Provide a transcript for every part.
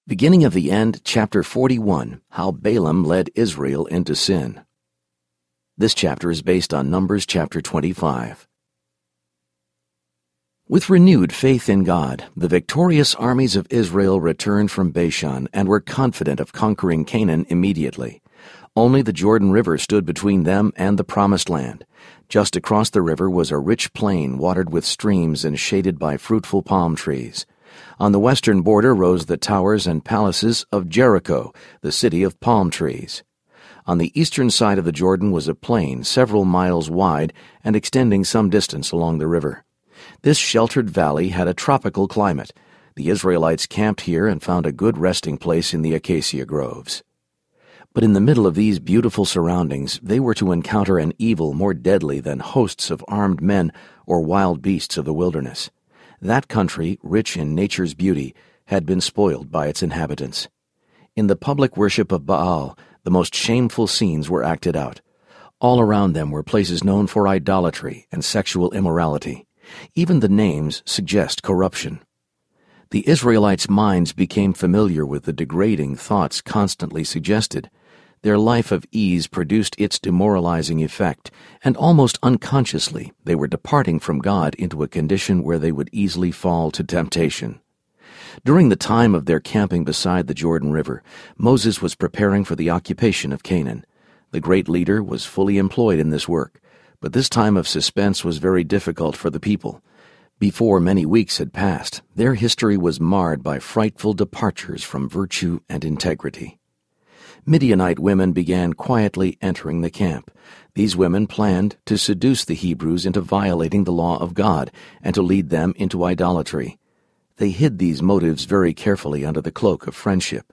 Beginning of the End, Chapter 41, How Balaam Led Israel into Sin. This chapter is based on Numbers chapter 25. With renewed faith in God, the victorious armies of Israel returned from Bashan and were confident of conquering Canaan immediately. Only the Jordan River stood between them and the Promised Land. Just across the river was a rich plain watered with streams and shaded by fruitful palm trees. On the western border rose the towers and palaces of Jericho, the city of palm trees. On the eastern side of the Jordan was a plain several miles wide and extending some distance along the river. This sheltered valley had a tropical climate. The Israelites camped here and found a good resting place in the acacia groves. But in the middle of these beautiful surroundings, they were to encounter an evil more deadly than hosts of armed men or wild beasts of the wilderness. That country, rich in nature's beauty, had been spoiled by its inhabitants. In the public worship of Baal, the most shameful scenes were acted out. All around them were places known for idolatry and sexual immorality. Even the names suggest corruption. The Israelites' minds became familiar with the degrading thoughts constantly suggested. Their life of ease produced its demoralizing effect, and almost unconsciously they were departing from God into a condition where they would easily fall to temptation. During the time of their camping beside the Jordan River, Moses was preparing for the occupation of Canaan. The great leader was fully employed in this work, but this time of suspense was very difficult for the people. Before many weeks had passed, their history was marred by frightful departures from virtue and integrity. Midianite women began quietly entering the camp. These women planned to seduce the Hebrews into violating the law of God and to lead them into idolatry. They hid these motives very carefully under the cloak of friendship.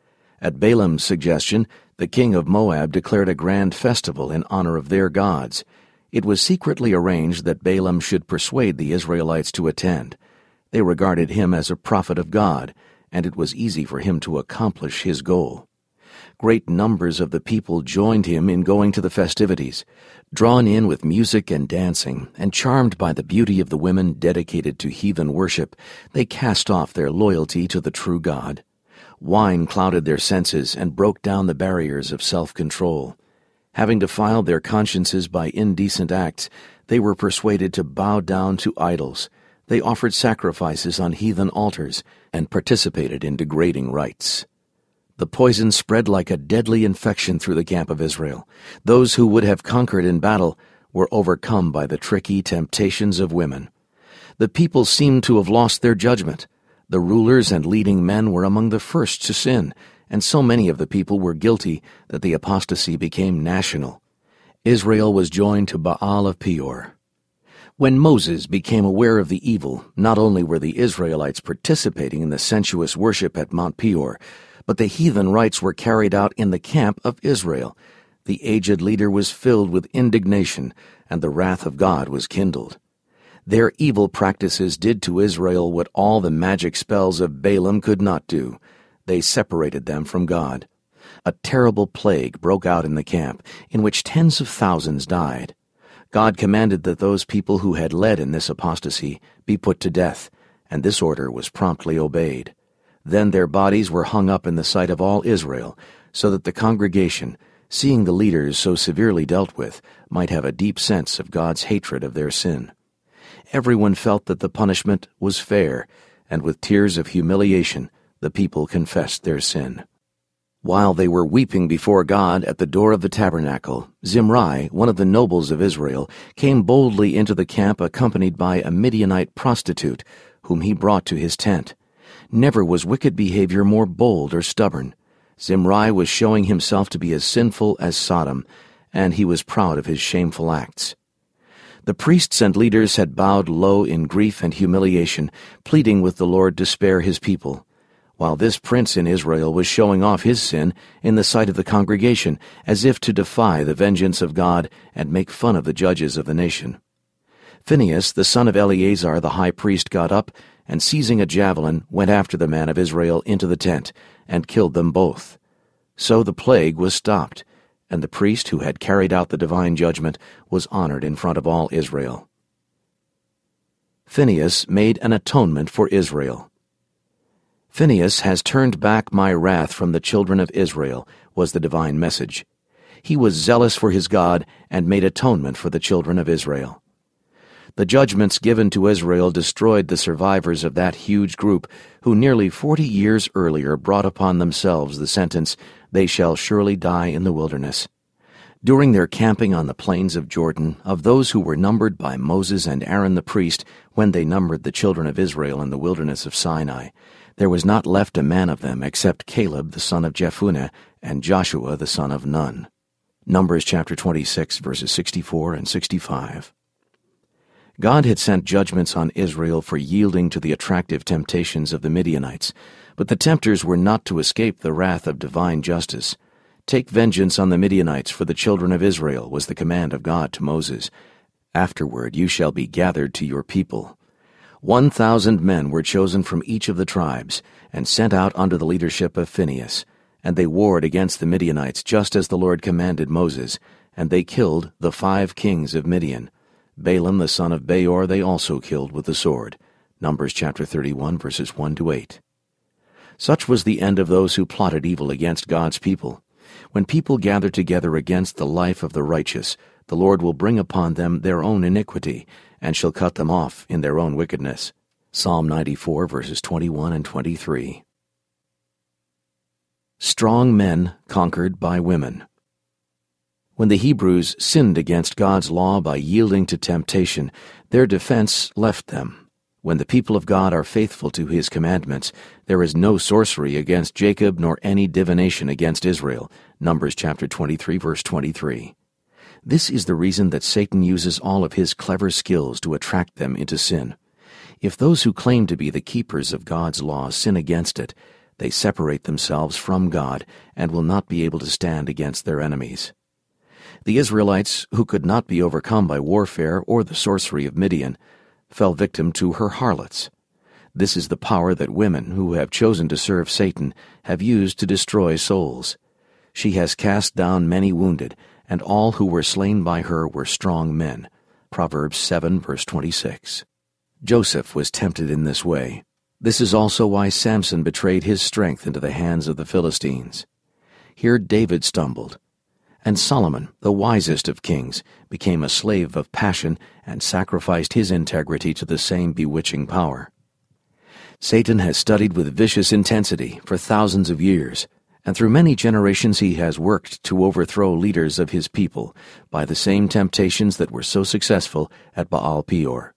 At Balaam's suggestion, the king of Moab declared a grand festival in honor of their gods. It was secretly arranged that Balaam should persuade the Israelites to attend. They regarded him as a prophet of God, and it was easy for him to accomplish his goal. Great numbers of the people joined him in going to the festivities. Drawn in with music and dancing, and charmed by the beauty of the women dedicated to heathen worship, they cast off their loyalty to the true God. Wine clouded their senses and broke down the barriers of self-control. Having defiled their consciences by indecent acts, they were persuaded to bow down to idols. They offered sacrifices on heathen altars and participated in degrading rites. The poison spread like a deadly infection through the camp of Israel. Those who would have conquered in battle were overcome by the tricky temptations of women. The people seemed to have lost their judgment. The rulers and leading men were among the first to sin, and so many of the people were guilty that the apostasy became national. Israel was joined to Baal of Peor. When Moses became aware of the evil, not only were the Israelites participating in the sensuous worship at Mount Peor, but the heathen rites were carried out in the camp of Israel. The aged leader was filled with indignation, and the wrath of God was kindled. Their evil practices did to Israel what all the magic spells of Balaam could not do. They separated them from God. A terrible plague broke out in the camp, in which tens of thousands died. God commanded that those people who had led in this apostasy be put to death, and this order was promptly obeyed. Then their bodies were hung up in the sight of all Israel, so that the congregation, seeing the leaders so severely dealt with, might have a deep sense of God's hatred of their sin. Everyone felt that the punishment was fair, and with tears of humiliation the people confessed their sin. While they were weeping before God at the door of the tabernacle, Zimri, one of the nobles of Israel, came boldly into the camp accompanied by a Midianite prostitute, whom he brought to his tent. Never was wicked behavior more bold or stubborn. Zimri was showing himself to be as sinful as Sodom, and he was proud of his shameful acts. The priests and leaders had bowed low in grief and humiliation, pleading with the Lord to spare his people, while this prince in Israel was showing off his sin in the sight of the congregation, as if to defy the vengeance of God and make fun of the judges of the nation. Phinehas, the son of Eleazar the high priest, got up, and seizing a javelin, went after the man of Israel into the tent, and killed them both. So the plague was stopped, and the priest who had carried out the divine judgment was honored in front of all Israel. Phinehas made an atonement for Israel. "Phinehas has turned back my wrath from the children of Israel," was the divine message. He was zealous for his God and made atonement for the children of Israel. The judgments given to Israel destroyed the survivors of that huge group who nearly 40 years earlier brought upon themselves the sentence, "They shall surely die in the wilderness." During their camping on the plains of Jordan, of those who were numbered by Moses and Aaron the priest when they numbered the children of Israel in the wilderness of Sinai, there was not left a man of them except Caleb the son of Jephunneh and Joshua the son of Nun. Numbers chapter 26, verses 64 and 65. God had sent judgments on Israel for yielding to the attractive temptations of the Midianites, but the tempters were not to escape the wrath of divine justice. "Take vengeance on the Midianites for the children of Israel," was the command of God to Moses. "Afterward you shall be gathered to your people." 1,000 men were chosen from each of the tribes and sent out under the leadership of Phinehas, and they warred against the Midianites just as the Lord commanded Moses, and they killed the 5 kings of Midian. Balaam the son of Beor they also killed with the sword. Numbers chapter 31, verses 1-8. Such was the end of those who plotted evil against God's people. When people gather together against the life of the righteous, the Lord will bring upon them their own iniquity, and shall cut them off in their own wickedness. Psalm 94, verses 21 and 23. Strong men conquered by women. When the Hebrews sinned against God's law by yielding to temptation, their defense left them. When the people of God are faithful to His commandments, there is no sorcery against Jacob nor any divination against Israel. Numbers chapter 23, verse 23. This is the reason that Satan uses all of his clever skills to attract them into sin. If those who claim to be the keepers of God's law sin against it, they separate themselves from God and will not be able to stand against their enemies. The Israelites, who could not be overcome by warfare or the sorcery of Midian, fell victim to her harlots. This is the power that women who have chosen to serve Satan have used to destroy souls. She has cast down many wounded, and all who were slain by her were strong men. Proverbs 7, verse 26. Joseph was tempted in this way. This is also why Samson betrayed his strength into the hands of the Philistines. Here David stumbled. And Solomon, the wisest of kings, became a slave of passion and sacrificed his integrity to the same bewitching power. Satan has studied with vicious intensity for thousands of years, and through many generations he has worked to overthrow leaders of his people by the same temptations that were so successful at Baal Peor.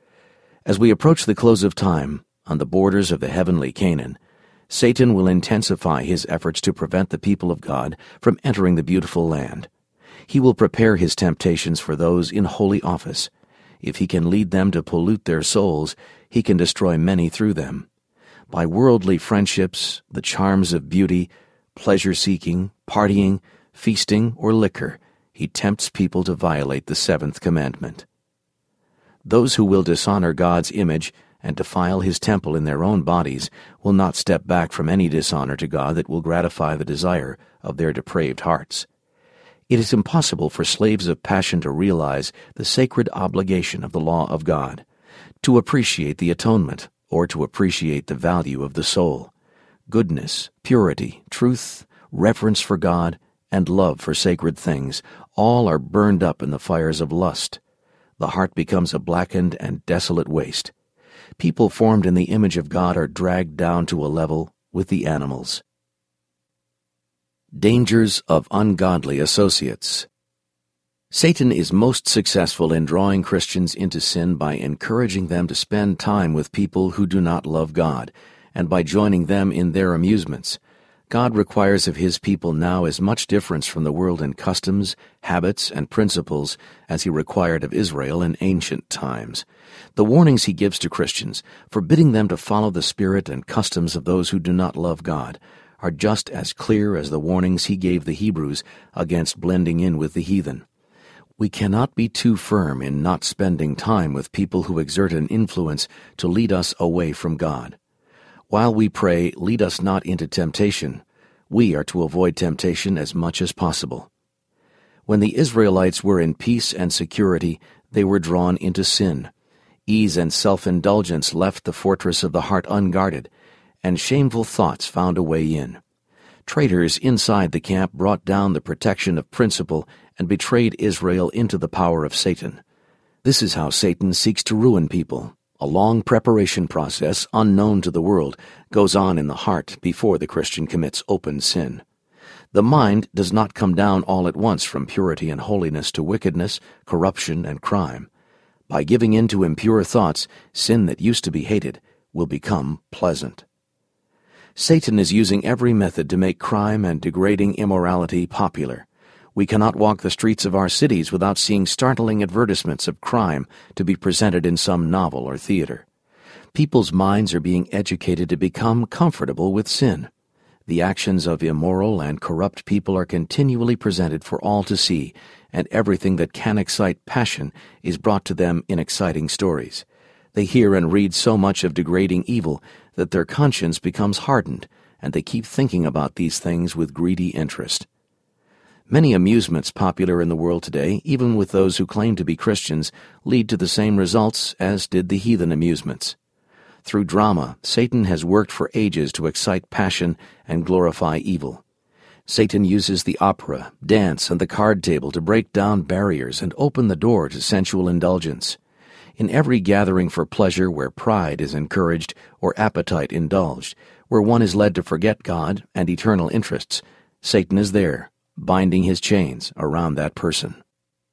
As we approach the close of time, on the borders of the heavenly Canaan, Satan will intensify his efforts to prevent the people of God from entering the beautiful land. He will prepare his temptations for those in holy office. If he can lead them to pollute their souls, he can destroy many through them. By worldly friendships, the charms of beauty, pleasure-seeking, partying, feasting, or liquor, he tempts people to violate the 7th commandment. Those who will dishonor God's image and defile His temple in their own bodies will not step back from any dishonor to God that will gratify the desire of their depraved hearts. It is impossible for slaves of passion to realize the sacred obligation of the law of God, to appreciate the atonement, or to appreciate the value of the soul. Goodness, purity, truth, reverence for God, and love for sacred things, all are burned up in the fires of lust. The heart becomes a blackened and desolate waste. People formed in the image of God are dragged down to a level with the animals. Dangers of ungodly associates. Satan is most successful in drawing Christians into sin by encouraging them to spend time with people who do not love God, and by joining them in their amusements. God requires of His people now as much difference from the world in customs, habits, and principles as He required of Israel in ancient times. The warnings He gives to Christians, forbidding them to follow the spirit and customs of those who do not love God, are just as clear as the warnings He gave the Hebrews against blending in with the heathen. We cannot be too firm in not spending time with people who exert an influence to lead us away from God. While we pray, "Lead us not into temptation," we are to avoid temptation as much as possible. When the Israelites were in peace and security, they were drawn into sin. Ease and self-indulgence left the fortress of the heart unguarded, and shameful thoughts found a way in. Traitors inside the camp brought down the protection of principle and betrayed Israel into the power of Satan. This is how Satan seeks to ruin people. A long preparation process, unknown to the world, goes on in the heart before the Christian commits open sin. The mind does not come down all at once from purity and holiness to wickedness, corruption, and crime. By giving in to impure thoughts, sin that used to be hated will become pleasant. Satan is using every method to make crime and degrading immorality popular. We cannot walk the streets of our cities without seeing startling advertisements of crime to be presented in some novel or theater. People's minds are being educated to become comfortable with sin. The actions of immoral and corrupt people are continually presented for all to see, and everything that can excite passion is brought to them in exciting stories. They hear and read so much of degrading evil that their conscience becomes hardened, and they keep thinking about these things with greedy interest. Many amusements popular in the world today, even with those who claim to be Christians, lead to the same results as did the heathen amusements. Through drama, Satan has worked for ages to excite passion and glorify evil. Satan uses the opera, dance, and the card table to break down barriers and open the door to sensual indulgence. In every gathering for pleasure where pride is encouraged or appetite indulged, where one is led to forget God and eternal interests, Satan is there, binding his chains around that person.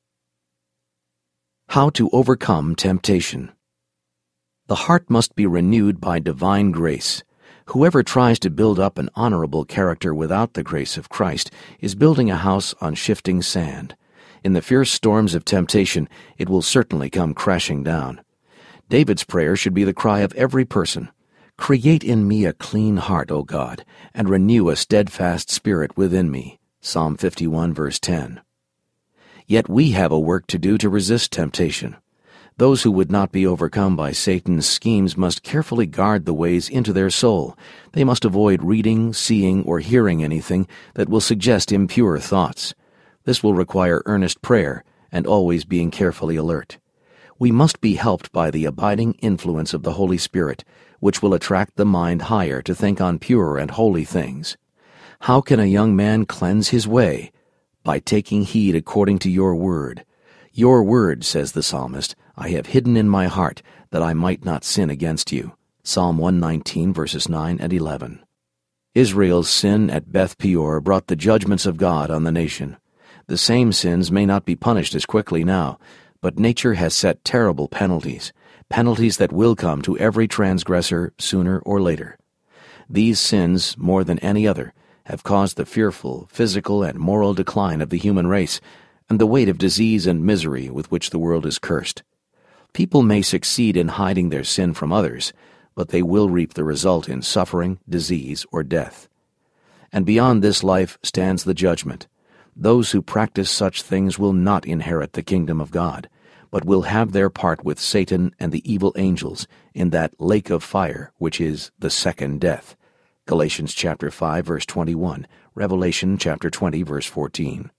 How to overcome temptation. The heart must be renewed by divine grace. Whoever tries to build up an honorable character without the grace of Christ is building a house on shifting sand. In the fierce storms of temptation, it will certainly come crashing down. David's prayer should be the cry of every person. Create in me a clean heart, O God, and renew a steadfast spirit within me. Psalm 51, verse 10. Yet we have a work to do to resist temptation. Those who would not be overcome by Satan's schemes must carefully guard the ways into their soul. They must avoid reading, seeing, or hearing anything that will suggest impure thoughts. This will require earnest prayer and always being carefully alert. We must be helped by the abiding influence of the Holy Spirit, which will attract the mind higher to think on pure and holy things. How can a young man cleanse his way? By taking heed according to your word. Your word, says the psalmist, I have hidden in my heart, that I might not sin against you. Psalm 119, verses 9 and 11. Israel's sin at Beth Peor brought the judgments of God on the nation. The same sins may not be punished as quickly now, but nature has set terrible penalties that will come to every transgressor sooner or later. These sins, more than any other, have caused the fearful physical and moral decline of the human race and the weight of disease and misery with which the world is cursed. People may succeed in hiding their sin from others, but they will reap the result in suffering, disease, or death. And beyond this life stands the judgment. Those who practice such things will not inherit the kingdom of God, but will have their part with Satan and the evil angels in that lake of fire which is the second death. Galatians chapter 5, verse 21, Revelation chapter 20, verse 14.